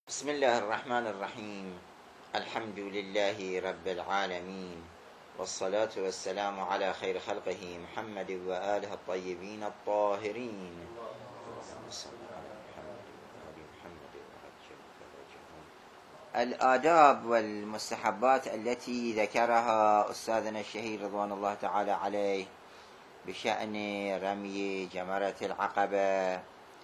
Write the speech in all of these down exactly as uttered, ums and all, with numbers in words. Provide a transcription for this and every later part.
بسم الله الرحمن الرحيم. الحمد لله رب العالمين، والصلاة والسلام على خير خلقه محمد وآله الطيبين الطاهرين. الآداب والمستحبات التي ذكرها أستاذنا الشهير رضوان الله تعالى عليه بشأن رمي جمرة العقبة،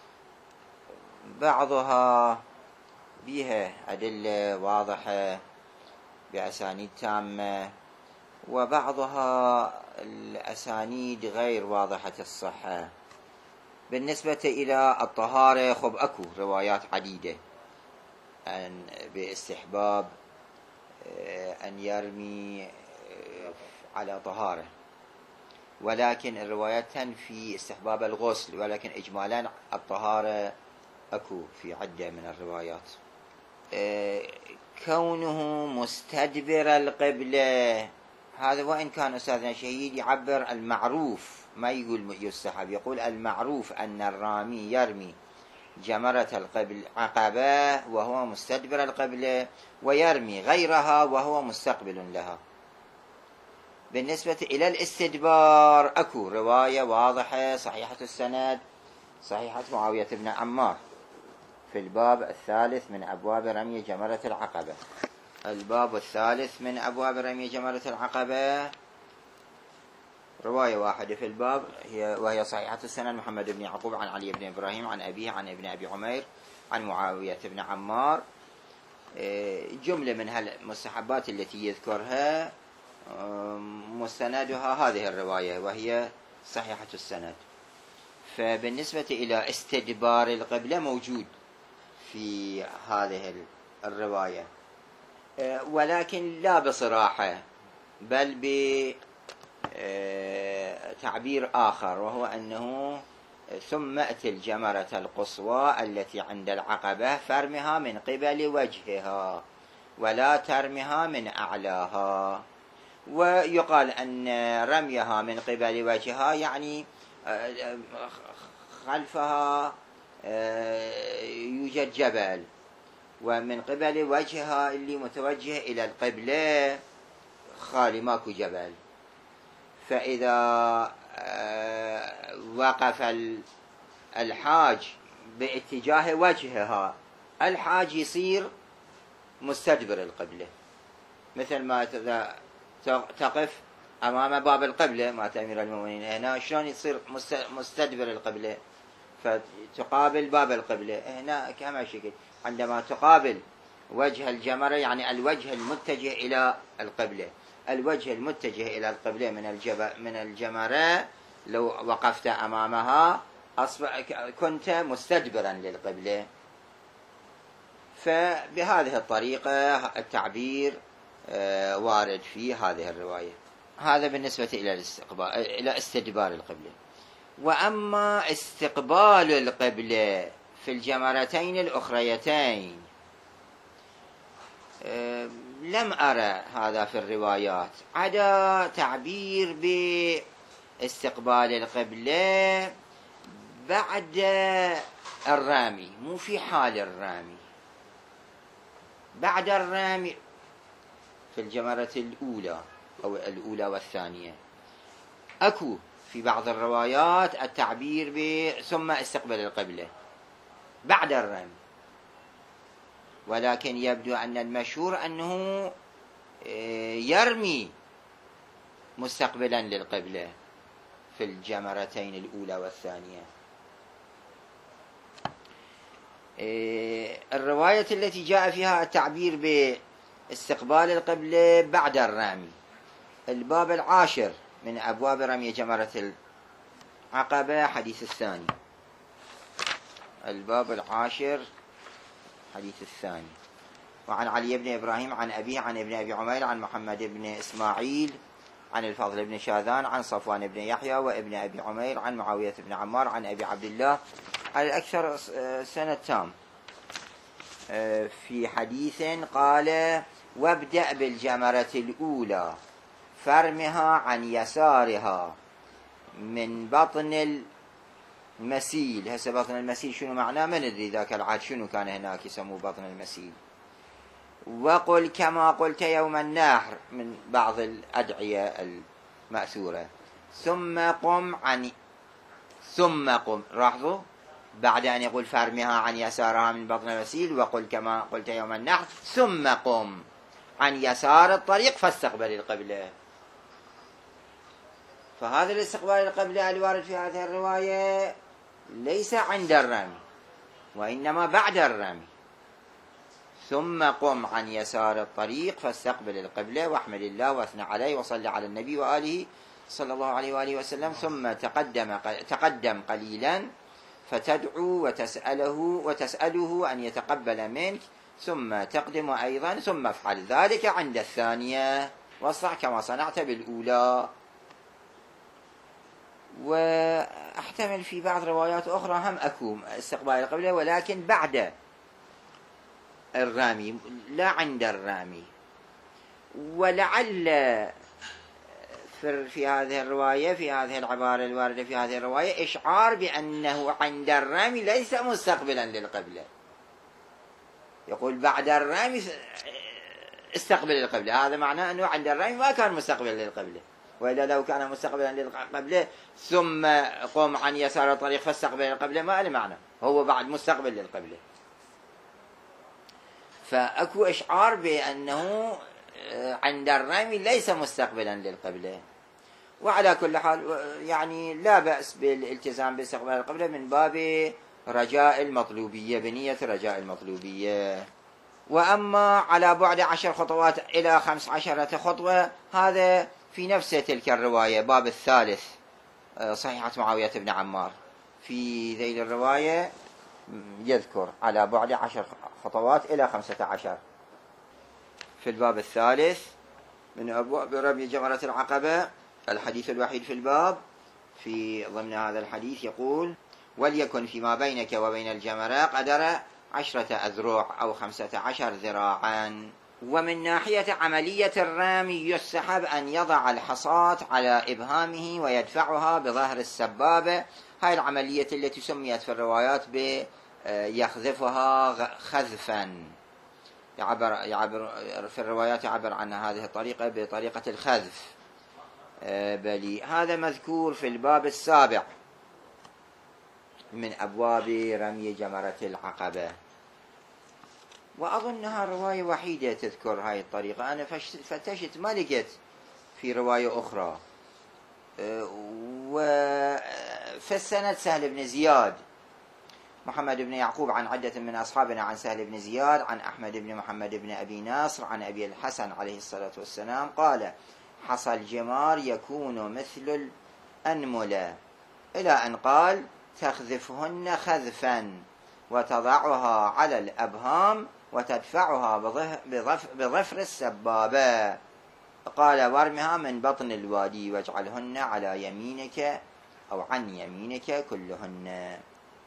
بعضها بها أدلة واضحة بأسانيد تامة، وبعضها الأسانيد غير واضحة الصحة. بالنسبة إلى الطهارة خب أكو روايات عديدة أن باستحباب أن يرمي على طهارة، ولكن الروايات تنفي استحباب الغسل، ولكن إجمالا الطهارة أكو في عدة من الروايات. كونه مستدبر القبلة، هذا وإن كان أستاذنا شهيد يعبر المعروف، ما يقول يستحب، يقول المعروف أن الرامي يرمي جمرة القبل عقبة وهو مستدبر القبلة، ويرمي غيرها وهو مستقبل لها. بالنسبة إلى الاستدبار أكو رواية واضحة صحيحة السند، صحيحة معاوية بن عمار في الباب الثالث من أبواب رمي جمرة العقبة. الباب الثالث من أبواب رمي جمرة العقبة رواية واحدة في الباب، هي وهي صحيحة السند محمد بن يعقوب عن علي بن إبراهيم عن أبيه عن ابن أبي عمير عن معاوية بن عمار. جملة من هالمستحبات التي يذكرها مستندها هذه الرواية وهي صحيحة السند. فبالنسبة إلى استدبار القبلة موجود في هذه الرواية، ولكن لا بصراحة، بل بتعبير آخر، وهو أنه ثم أتي الجمرة القصوى التي عند العقبة فارمها من قبل وجهها ولا ترمها من أعلاها. ويقال أن رميها من قبل وجهها يعني خلفها يوجد جبل، ومن قبل وجهها اللي متوجه إلى القبلة خالي ماكو جبل. فإذا وقف الحاج باتجاه وجهها، الحاج يصير مستدبر القبلة، مثل ما تقف أمام باب القبلة ما أمير المؤمنين هنا، شلون يصير مستدبر القبلة؟ فتقابل باب القبلة هنا كما شكل، عندما تقابل وجه الجمرة يعني الوجه المتجه إلى القبلة، الوجه المتجه إلى القبلة من الجب من الجمرة، لو وقفت أمامها أصبح كنت مستدبرا للقبلة. فبهذه الطريقة التعبير وارد في هذه الرواية. هذا بالنسبة إلى الاستقبال إلى استدبار القبلة. وأما استقبال القبلة في الجمرتين الأخريتين لم أرى هذا في الروايات، عدا تعبير باستقبال القبلة بعد الرامي، مو في حال الرامي، بعد الرامي في الجمرة الأولى أو الأولى والثانية. أكو في بعض الروايات التعبير ب ثم استقبل القبلة بعد الرمي، ولكن يبدو أن المشهور أنه يرمي مستقبلا للقبلة في الجمرتين الأولى والثانية. الرواية التي جاء فيها التعبير باستقبال القبلة بعد الرمي، الباب العاشر من أبواب رمي جمرة العقبة حديث الثاني، الباب العاشر حديث الثاني. وعن علي بن إبراهيم عن أبيه عن ابن أبي عمير عن محمد بن إسماعيل عن الفضل بن شاذان عن صفوان بن يحيى وابن أبي عمير عن معاوية بن عمار عن أبي عبد الله على الأكثر سنة تام، في حديث قال: وابدأ بالجمرة الأولى فارمها عن يسارها من بطن مسيل. هسه بطن المسيل شنو معناه ما ندري، ذاك العهد شنو كان هناك يسموه بطن المسيل. وقل كما قلت يوم النحر من بعض الأدعية المأثورة. ثم قم عن ثم قم، لاحظوا بعد أن يقول فارمها عن يسارها من بطن المسيل وقل كما قلت يوم النحر ثم قم عن يسار الطريق فاستقبل القبلة. فهذا الاستقبال القبلة الوارد في هذه الرواية ليس عند الرمي وإنما بعد الرمي. ثم قم عن يسار الطريق فاستقبل القبلة واحمد الله واثنى عليه وصلى على النبي وآله صلى الله عليه وآله وسلم. ثم تقدم تقدم قليلا فتدعو وتسأله وتسأله أن يتقبل منك، ثم تقدم أيضا، ثم افعل ذلك عند الثانية واصنع كما صنعت بالأولى. واحتمل في بعض روايات أخرى هم أكو استقبال القبلة ولكن بعد الرامي لا عند الرامي. ولعل في هذه الرواية في هذه العبارة الواردة في هذه الرواية إشعار بأنه عند الرامي ليس مستقبلا للقبلة. يقول بعد الرامي استقبل القبلة، هذا معناه أنه عند الرامي ما كان مستقبلا للقبلة، وإذا لو كان مستقبلا للقبلة ثم قم عن يسار الطريق فاستقبل القبلة ما له معنى، هو بعد مستقبل للقبلة. فأكو إشعار بأنه عند الرمي ليس مستقبلا للقبلة. وعلى كل حال يعني لا بأس بالالتزام باستقبال القبلة من باب رجاء المطلوبية، بنية رجاء المطلوبية. وأما على بعد عشر خطوات إلى خمس عشرة خطوة هذا في نفس تلك الرواية باب الثالث صحيحة معاوية بن عمار. في ذيل الرواية يذكر على بعد عشر خطوات إلى خمسة عشر في الباب الثالث من أبواب رمي جمرة العقبة. الحديث الوحيد في الباب في ضمن هذا الحديث يقول: وليكن فيما بينك وبين الجمرة قدر عشرة أذرع أو خمسة عشر ذراعا. ومن ناحية عملية الرمي يستحب أن يضع الحصاة على إبهامه ويدفعها بظهر السبابة. هاي العملية التي سميت في الروايات بيخذفها خذفا، يعبر, يعبر في الروايات يعبر عن هذه الطريقة بطريقة الخذف. بل هذا مذكور في الباب السابع من أبواب رمي جمرة العقبة. وأظنها رواية وحيدة تذكر هاي الطريقة، أنا فتشت ما لقيت في رواية أخرى. وفي السند سهل بن زياد محمد بن يعقوب عن عدة من أصحابنا عن سهل بن زياد عن أحمد بن محمد بن أبي ناصر عن أبي الحسن عليه الصلاة والسلام قال: حصى الجمار يكون مثل الأنملة، إلى أن قال: تخذفهن خذفا وتضعها على الأبهام وتدفعها بظفر السبابة. قال: وارمها من بطن الوادي واجعلهن على يمينك أو عن يمينك كلهن.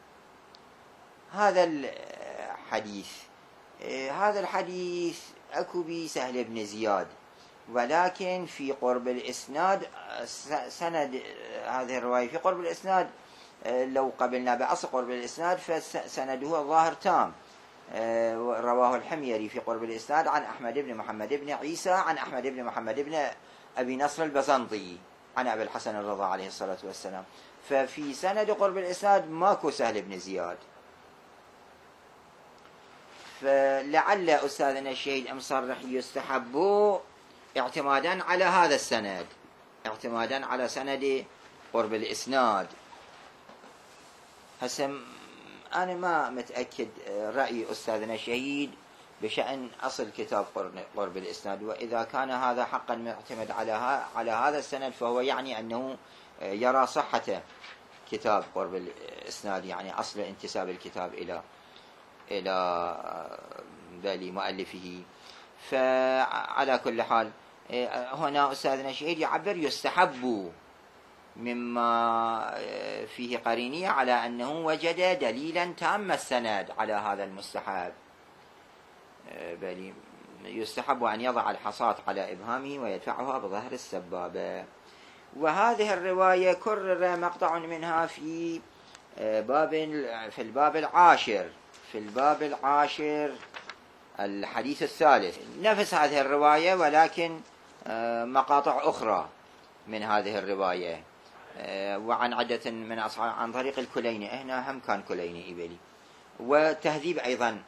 هذا الحديث هذا الحديث أكو بي سهل بن زياد، ولكن في قرب الإسناد سند هذه الرواية في قرب الإسناد لو قبلنا بأصل قرب الإسناد فسنده الظاهر تام. رواه الحميري في قرب الإسناد عن أحمد بن محمد بن عيسى عن أحمد بن محمد بن أبي نصر البزنطي عن أبي الحسن الرضا عليه الصلاة والسلام. ففي سند قرب الإسناد ماكو سهل بن زياد. فلعل أستاذنا الشهيد مصرح يستحب اعتمادا على هذا السند، اعتمادا على سند قرب الإسناد. هسه أنا ما متأكد رأي أستاذنا الشهيد بشأن أصل كتاب قرب الإسناد، وإذا كان هذا حقا معتمد على على هذا السند فهو يعني أنه يرى صحة كتاب قرب الإسناد، يعني أصل انتساب الكتاب إلى إلى بالي مؤلفه. فعلى كل حال هنا أستاذنا الشهيد يعبر يستحب مما فيه قرينية على أنه وجد دليلا تام السند على هذا المستحب، بل يستحب أن يضع الحصاة على إبهامه ويدفعها بظهر السبابة. وهذه الرواية كرر مقطع منها في باب في الباب العاشر في الباب العاشر الحديث الثالث نفس هذه الرواية، ولكن مقاطع أخرى من هذه الرواية، وعن عدة من أصحاب عن طريق الكليني. هنا هم كان كليني إبلي، والتهذيب أيضا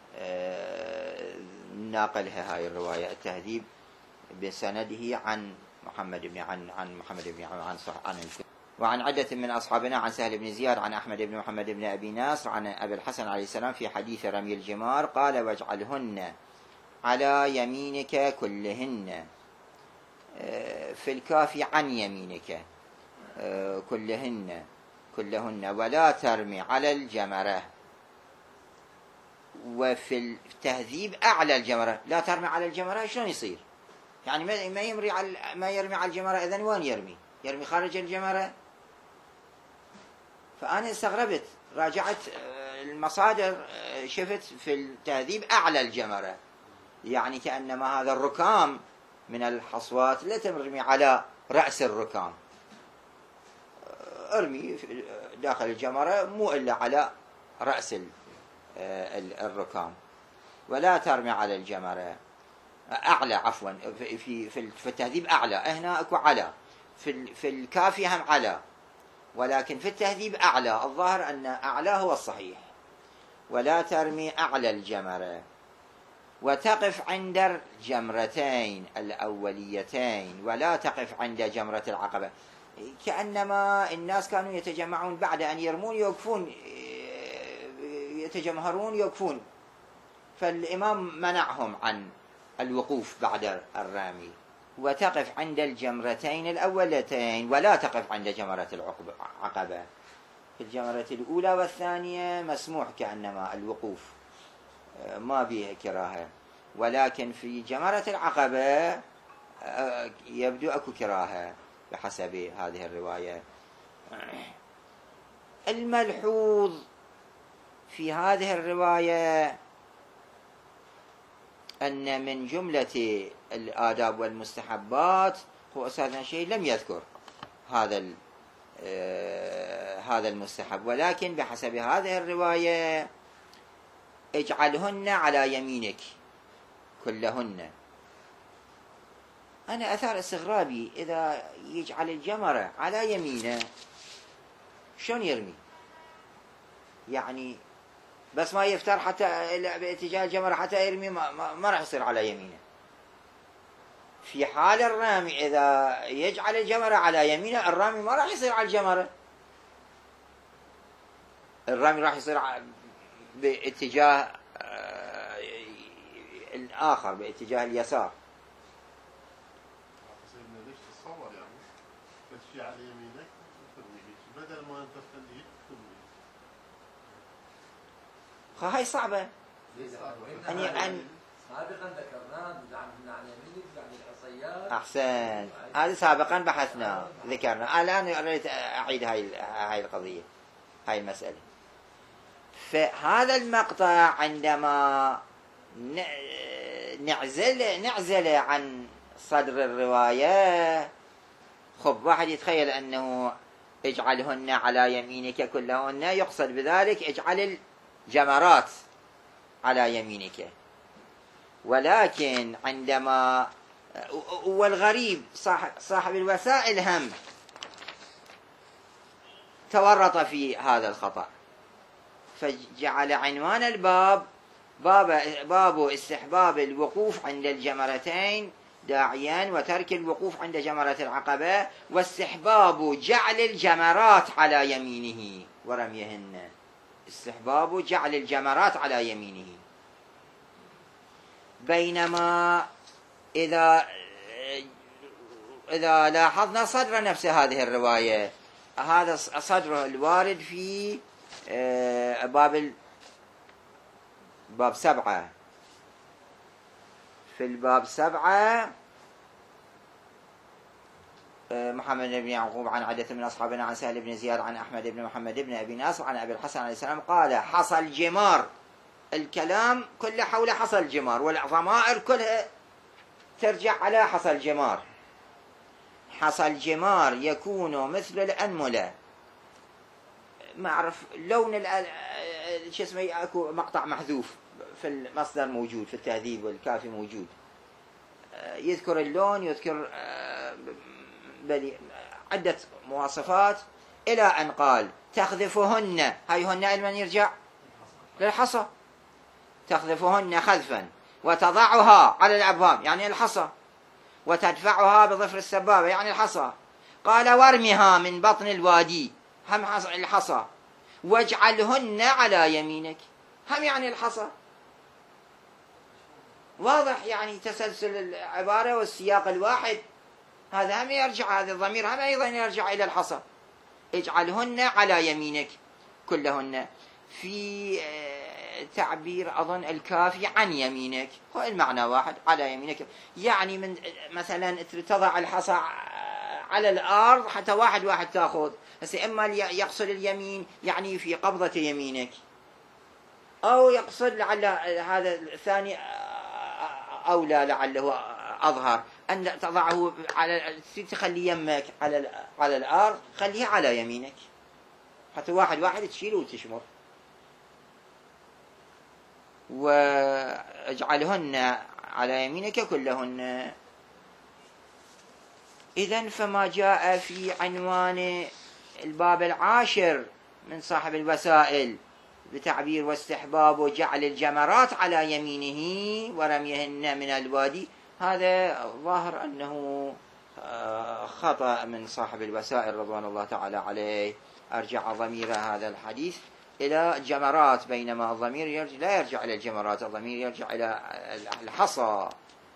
ناقلها هاي الرواية، التهذيب بسنده عن محمد بن عن عن محمد بن عن عن, عن وعن عدة من أصحابنا عن سهل بن زياد عن أحمد بن محمد بن أبي ناصر عن أبي الحسن عليه السلام في حديث رمي الجمار قال: واجعلهن على يمينك كلهن. في الكافي عن يمينك كلهن كلهن ولا ترمي على الجمرة. وفي التهذيب أعلى الجمرة، لا ترمي على الجمرة. شلون يصير؟ يعني ما يمري على ما يرمي على الجمرة، إذن وين يرمي؟ يرمي خارج الجمرة؟ فأنا استغربت، راجعت المصادر، شفت في التهذيب أعلى الجمرة، يعني كأنما هذا الركام من الحصوات لا ترمي على رأس الركام، ارمي داخل الجمرة مو إلا على رأس الركام. ولا ترمي على الجمرة أعلى، عفوا في في في التهذيب أعلى، هنا أكو على، في في الكافي هم على، ولكن في التهذيب أعلى. الظاهر أن أعلى هو الصحيح. ولا ترمي أعلى الجمرة وتقف عند الجمرتين الأوليتين ولا تقف عند جمرة العقبة. كأنما الناس كانوا يتجمعون بعد أن يرمون يوقفون، يتجمهرون يوقفون، فالإمام منعهم عن الوقوف بعد الرمي. وتقف عند الجمرتين الأولتين ولا تقف عند جمرة العقبة. في الجمرة الأولى والثانية مسموح كأنما الوقوف، ما به كراهة، ولكن في جمرة العقبة يبدو أكو كراهة بحسب هذه الرواية. الملحوظ في هذه الرواية أن من جملة الآداب والمستحبات هو أساسا شيء لم يذكر هذا هذا المستحب، ولكن بحسب هذه الرواية اجعلهن على يمينك كلهن. أنا أثار استغرابي، إذا يجعل الجمرة على يمينه شلون يرمي؟ يعني بس ما يفتر حتى باتجاه الجمرة حتى يرمي، ما, ما, ما راح يصير على يمينه. في حال الرامي إذا يجعل الجمرة على يمينه، الرامي ما راح يصير على الجمرة، الرامي راح يصير باتجاه الآخر، باتجاه اليسار. ليش تتصور يعني تمشي على يمينك بدل ما انت تخليه هاي صعبة. أني أن سابقا ذكرناه عن يمينك عن الحصيات. أحسن، هذا سابقا بحثنا ذكرنا. الآن أريد أعيد هاي هاي القضية، هاي المسألة. فهذا المقطع عندما نعزل نعزل عن صدر الرواية، خب واحد يتخيل أنه اجعلهن على يمينك كلهن، يقصد بذلك اجعل الجمرات على يمينك. ولكن عندما والغريب صاحب, صاحب الوسائل هم تورط في هذا الخطأ، فجعل عنوان الباب باب, باب استحباب الوقوف عند الجمرتين داعيا وترك الوقوف عند جمرة العقبة، واستحباب جعل الجمرات على يمينه ورميهن. استحباب جعل الجمرات على يمينه. بينما إذا إذا لاحظنا صدر نفس هذه الرواية، هذا صدر الوارد في باب باب سبعة. في الباب سبعة محمد بن يعقوب عن عدة من أصحابنا عن سهل بن زياد عن أحمد بن محمد بن أبي ناصر عن أبي الحسن عليه السلام قال: حصى الجمار. الكلام كله حول حصى الجمار، والضمائر كلها ترجع على حصى الجمار. حصى الجمار يكون مثل الأنملة، ما أعرف لون شو اسمه، أكو مقطع محذوف في المصدر موجود، في التهذيب والكافي موجود، يذكر اللون، يذكر بلي عدة مواصفات، إلى أن قال تخذفهن، هاي هن من يرجع للحصى، تخذفهن خذفا وتضعها على الأبواب يعني الحصى، وتدفعها بظفر السبابة يعني الحصى. قال وارمها من بطن الوادي، هم الحصى، واجعلهن على يمينك، هم يعني الحصى. واضح يعني تسلسل العبارة والسياق الواحد، هذا هم يرجع، هذا الضمير هم أيضا يرجع إلى الحصى. اجعلهن على يمينك كلهن. في تعبير أظن الكافي عن يمينك، هو المعنى واحد، على يمينك يعني من مثلا تضع الحصى على الأرض حتى واحد واحد تأخذ، بس إما يقصد اليمين يعني في قبضة يمينك، أو يقصد لعل هذا الثاني أولى، لعله أظهر، أن تضعه على، تخلي يمك على على الأرض، خليه على يمينك حتى واحد واحد تشيله وتشمر. واجعلهن على يمينك كلهن. إذن فما جاء في عنوان الباب العاشر من صاحب الوسائل بتعبير واستحباب وجعل الجمرات على يمينه ورميهن من الوادي، هذا ظاهر أنه خطأ من صاحب الوسائل رضوان الله تعالى عليه. أرجع ضمير هذا الحديث إلى الجمرات، بينما الضمير يرجع لا يرجع إلى الجمرات، الضمير يرجع إلى الحصى.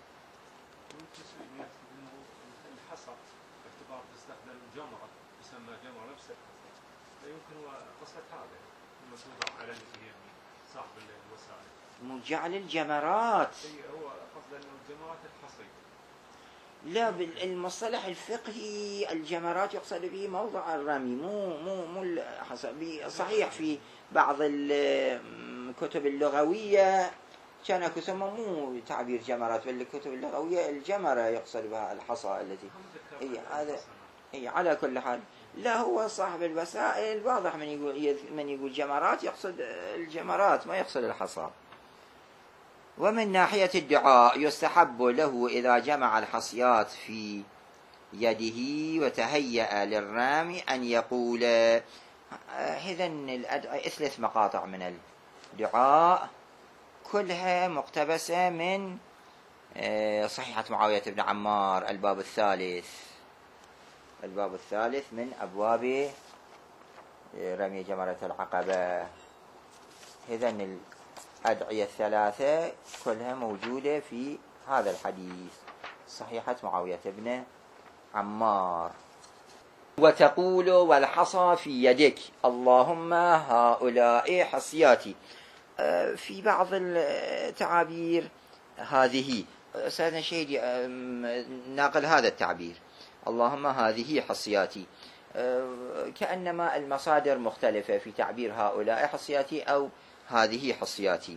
الحصى باعتبار تستخدم جمرة تسمى جمرة نفس الحصى، لا يمكن قصة هذا المسؤول على اليمين صاحب الوسائل مجعل الجمرات، هو قصد أنه الجمرات الحصي. لا، بالمصطلح الفقهي الجمرات يقصد به موضع الرمي، مو مو مو الحصى. صحيح في بعض الكتب اللغوية كان يسمى مو تعبير جمرات، بل الكتب اللغوية الجمرة يقصد بها الحصى التي هي هذا. هي على كل حال لا، هو صاحب الوسائل واضح من يقول من يقول جمرات يقصد الجمرات، ما يقصد الحصى. ومن ناحية الدعاء يستحب له إذا جمع الحصيات في يده وتهيأ للرامي أن يقول، إذن الأدعية ثلاث مقاطع من الدعاء كلها مقتبسة من صحيحة معاوية بن عمار، الباب الثالث، الباب الثالث من أبواب رمي جمرة العقبة. إذن الأدعية الثلاثة كلها موجودة في هذا الحديث، صحيحة معاوية بن عمار. وتقول والحصى في يدك اللهم هؤلاء حصياتي. في بعض التعابير هذه أستاذنا شهيدي ناقل هذا التعبير اللهم هذه حصياتي، كأنما المصادر مختلفة في تعبير هؤلاء حصياتي أو هذه حصياتي.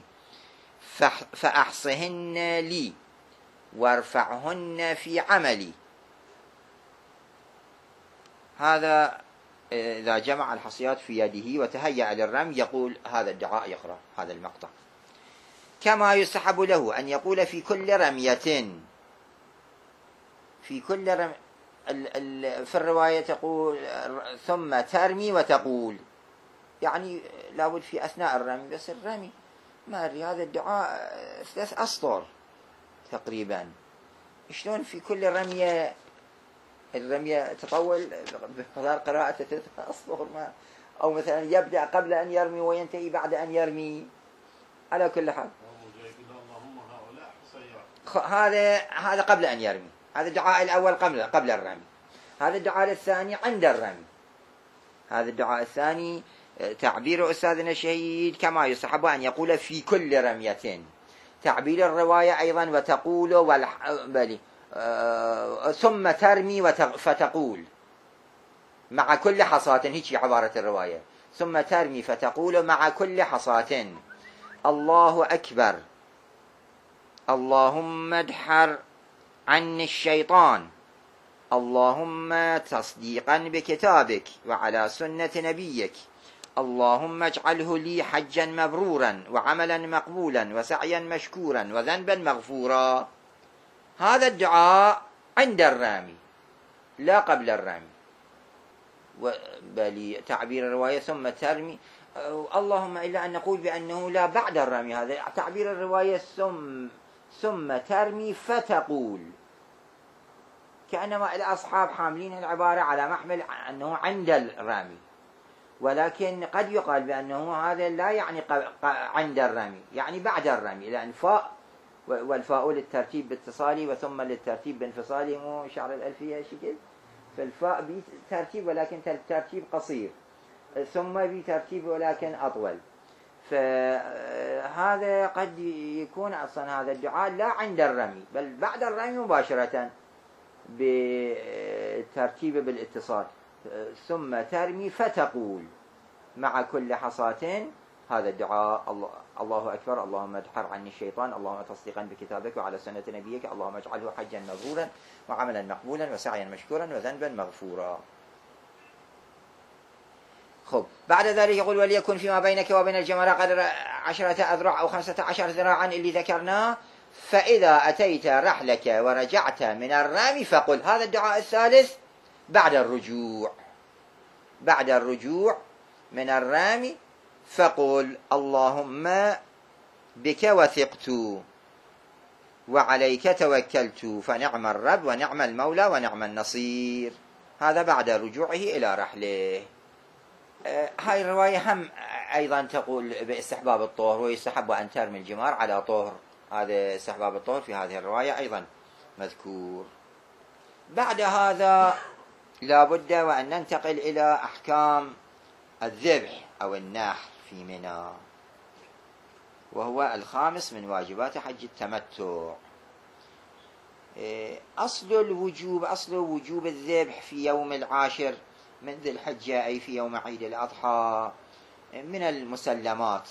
فأحصهن لي وارفعهن في عملي. هذا إذا جمع الحصيات في يده وتهيأ للرمي يقول هذا الدعاء، يقرأ هذا المقطع. كما يستحب له أن يقول في كل رمية، في كل رمي، في الرواية تقول ثم ترمي وتقول، يعني لابد في أثناء الرمي، بس الرمي ما أدري هذا الدعاء ثلاث أسطر تقريبا، شلون في كل رمية الرمية تطول بمقدار قراءة ثلاث أسطر، ما أو مثلا يبدأ قبل أن يرمي وينتهي بعد أن يرمي. على كل حال هذا هذا قبل أن يرمي، هذا الدعاء الأول قبل قبل الرمي. هذا الدعاء الثاني عند الرمي. هذا الدعاء الثاني تعبير أستاذنا الشهيد كما يستحب أن يقول في كل رمية. تعبير الرواية أيضا وتقول والح... بلي آه... ثم ترمي وتغ... فتقول مع كل حصاة، هيك عبارة الرواية، ثم ترمي فتقول مع كل حصاة الله أكبر اللهم ادحر عني الشيطان اللهم تصديقا بكتابك وعلى سنة نبيك اللهم اجعله لي حجا مبرورا وعملا مقبولا وسعيا مشكورا وذنبا مغفورا. هذا الدعاء عند الرامي لا قبل الرامي. بل تعبير الرواية ثم ترمي، اللهم إلا أن نقول بأنه لا بعد الرمي. هذا تعبير الرواية ثم ثم ترمي فتقول، كأنما الأصحاب حاملين العبارة على محمل أنه عند الرمي، ولكن قد يقال بأنه هذا لا يعني عند الرمي، يعني بعد الرمي، لأن فاء والفاء للترتيب باتصالي وثم للترتيب بانفصالي، مو شعر الألفية شكل، فالفاء بترتيب ولكن ترتيب قصير، ثم بترتيب ولكن أطول. فهذا قد يكون أصلا هذا الدعاء لا عند الرمي بل بعد الرمي مباشرة بترتيب بالاتصال. ثم ترمي فتقول مع كل حصاة هذا الدعاء: الله, الله أكبر، اللهم ادحر عني الشيطان، اللهم تصديقا بكتابك وعلى سنة نبيك، اللهم اجعله حجا مبرورا وعملا مقبولا وسعيا مشكورا وذنبا مغفورا. خب، بعد ذلك يقول: وليكن فيما بينك وبين الجمرة قدر عشرة أذرع أو خمسة عشر ذراعا اللي ذكرناه، فإذا أتيت رحلك ورجعت من الرامي فقل. هذا الدعاء الثالث بعد الرجوع. بعد الرجوع من الرامي فقل: اللهم بك وثقت وعليك توكلت فنعم الرب ونعم المولى ونعم النصير. هذا بعد رجوعه إلى رحله. هاي الرواية هم أيضا تقول باستحباب الطهر، ويستحب أن ترمي الجمار على طهر. هذا استحباب الطهر في هذه الرواية أيضا مذكور. بعد هذا لا بد وأن ننتقل إلى أحكام الذبح أو النحر في منى، وهو الخامس من واجبات حج التمتع. أصل الوجوب أصل وجوب الذبح في يوم العاشر من ذي الحجة، أي في يوم عيد الأضحى، من المسلمات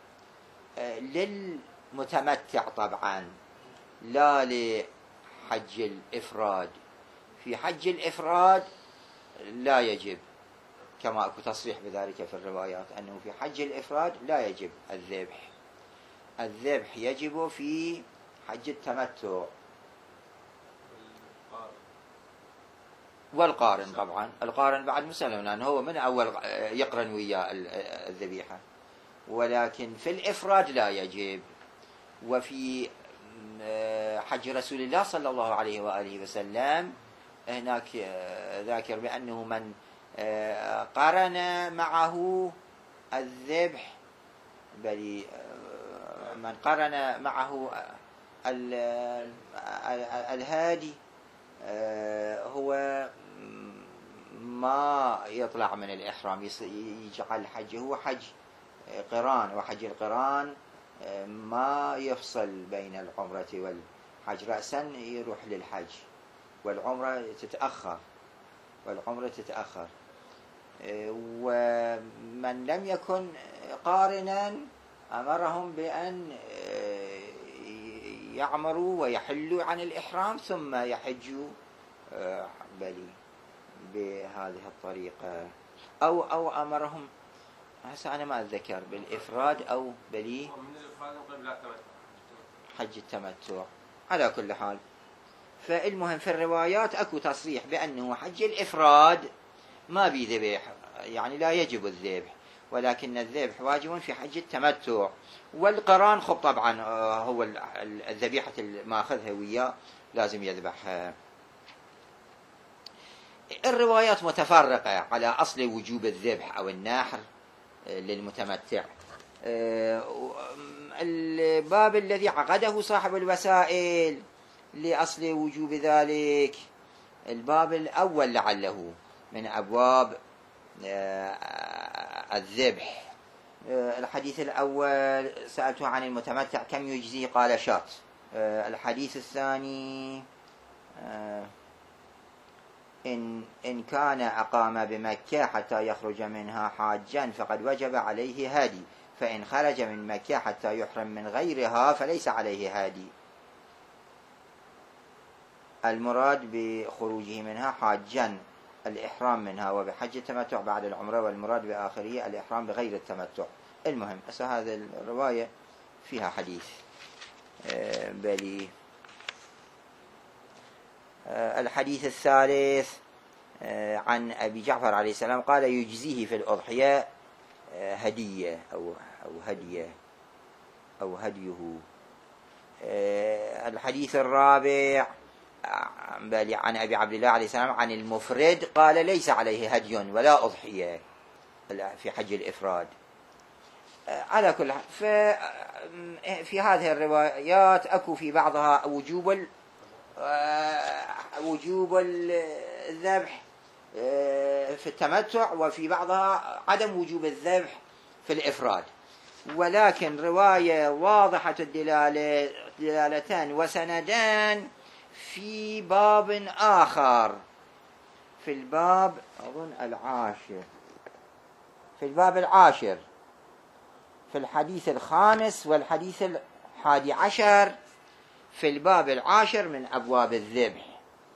للمتمتع طبعا، لا لحج الإفراد. في حج الإفراد لا يجب، كما أكو تصريح بذلك في الروايات أنه في حج الإفراد لا يجب الذبح. الذبح يجب في حج التمتع والقارن. طبعا القارن بعد مسلم لأنه هو من أول يقرن ويا الذبيحة، ولكن في الإفراد لا يجب. وفي حج رسول الله صلى الله عليه وآله وسلم هناك ذاكر بأنه من قارن معه الذبح، بل من قارن معه الهادي هو ما يطلع من الإحرام، يجعل حجه هو حج قران، وحج القران ما يفصل بين العمرة والحج، رأسا يروح للحج والعمرة تتأخر والعمرة تتأخر. ومن لم يكن قارنا أمرهم بأن يعمروا ويحلوا عن الإحرام ثم يحجوا بلي بهذه الطريقة، أو أو أمرهم، هسه أنا ما أتذكر بالإفراد أو بلي حج التمتع. على كل حال، فالمهم في الروايات أكو تصريح بأنه حج الإفراد ما بي ذبح، يعني لا يجب الذبح، ولكن الذبح واجب في حج التمتع. والقران خب طبعا هو الذبيحة الماخذها وياه لازم يذبحها. الروايات متفرقة على أصل وجوب الذبح أو النحر للمتمتع. الباب الذي عقده صاحب الوسائل لأصل وجوب ذلك الباب الأول لعله من أبواب الذبح. الحديث الأول سألته عن المتمتع كم يجزي، قال شرط. الحديث الثاني إن إن كان أقام بمكة حتى يخرج منها حاجا فقد وجب عليه هادي، فإن خرج من مكة حتى يحرم من غيرها فليس عليه هادي. المراد بخروجه منها حاجا الإحرام منها، وبحج التمتع بعد العمرة، والمراد بآخره الإحرام بغير التمتع. المهم هذه الرواية فيها حديث بلي. الحديث الثالث عن أبي جعفر عليه السلام قال يجزيه في الأضحية هدية أو أو هدية أو هديه. الحديث الرابع بل عن أبي عبد الله عليه السلام عن المفرد قال ليس عليه هدي ولا أضحية في حج الإفراد. على كل حال في هذه الروايات أكو في بعضها وجوب وجوب الذبح في التمتع، وفي بعضها عدم وجوب الذبح في الإفراد، ولكن رواية واضحة الدلالة دلالتان وسندان في باب آخر، في الباب أظن العاشر في الباب العاشر في الحديث الخامس والحديث الحادي عشر في الباب العاشر من أبواب الذبح.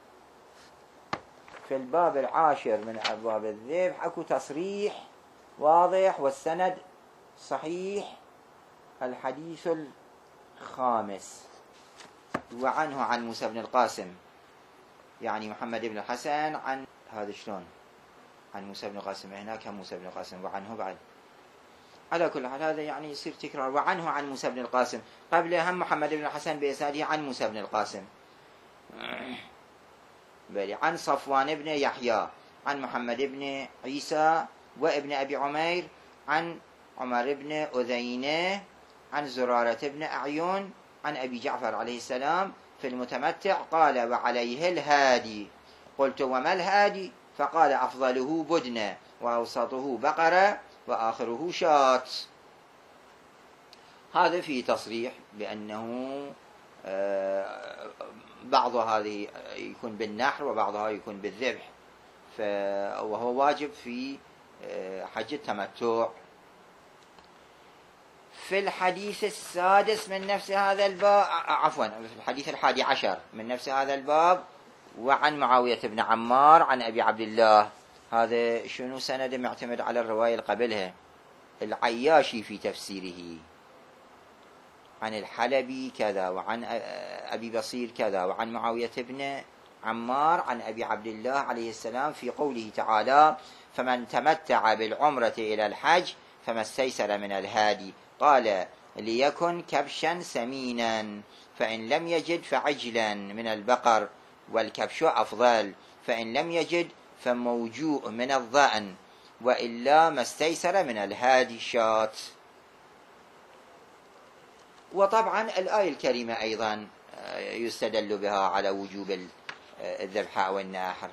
في الباب العاشر من أبواب الذبح أكو تصريح واضح والسند صحيح. الحديث الخامس وعنه عن موسى بن القاسم، يعني محمد بن الحسن عن هذا شلون عن موسى بن القاسم، هناك هم موسى بن القاسم وعنه بعد. على كل حال هذا يعني يصير تكرار. وعنه عن موسى بن القاسم، قبل هم محمد بن الحسن بإسناده عن موسى بن القاسم بل عن صفوان بن يحيى عن محمد بن عيسى وابن أبي عمير عن عمر بن أذينة عن زرارة بن أعين عن أبي جعفر عليه السلام في المتمتع قال وعليه الهادي. قلت وما الهادي؟ فقال أفضله بدنة وأوسطه بقرة وآخره شات. هذا فيه تصريح بأنه بعض هذه يكون بالنحر وبعضها يكون بالذبح، وهو واجب في حج التمتع. في الحديث السادس من نفس هذا الباب، عفوا في الحديث الحادي عشر من نفس هذا الباب وعن معاوية بن عمار عن أبي عبد الله. هذا شنو سند معتمد على الرواية اللي قبلها؟ العياشي في تفسيره عن الحلبي كذا وعن أبي بصير كذا وعن معاوية بن عمار عن أبي عبد الله عليه السلام في قوله تعالى فمن تمتع بالعمرة إلى الحج فما استيسر من الهادي قال ليكن كبشا سمينا فإن لم يجد فعجلا من البقر والكبش أفضل فإن لم يجد فموجوء من الضأن وإلا ما استيسر من الهادي شات. وطبعا الآية الكريمة أيضا يستدل بها على وجوب الذبح أو النحر،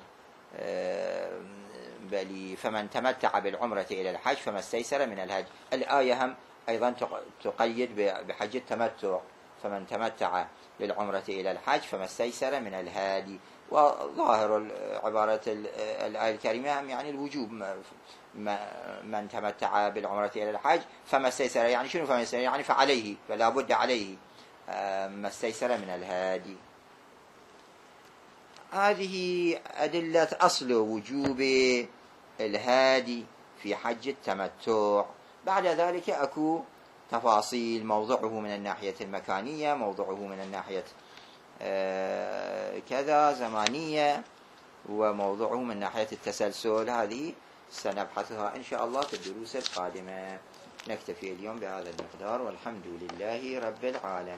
بل فمن تمتع بالعمرة إلى الحج فما استيسر من الهدي. الآية هم أيضا تقيد بحج التمتع فمن تمتع بالعمرة إلى الحج فما استيسر من الهادي. وظاهر عبارة الآية الكريمة هم يعني الوجوب، من تمتع بالعمرة إلى الحج فما استيسر، يعني شنو فما استيسر؟ يعني فعليه، فلا بد عليه ما استيسر من الهادي. هذه أدلة أصل وجوب الهادي في حج التمتع. بعد ذلك أكو تفاصيل، موضعه من الناحية المكانية، موضعه من الناحية كذا زمانية، وموضوعه من ناحية التسلسل. هذه سنبحثها إن شاء الله في الدروس القادمة. نكتفي اليوم بهذا المقدار والحمد لله رب العالمين.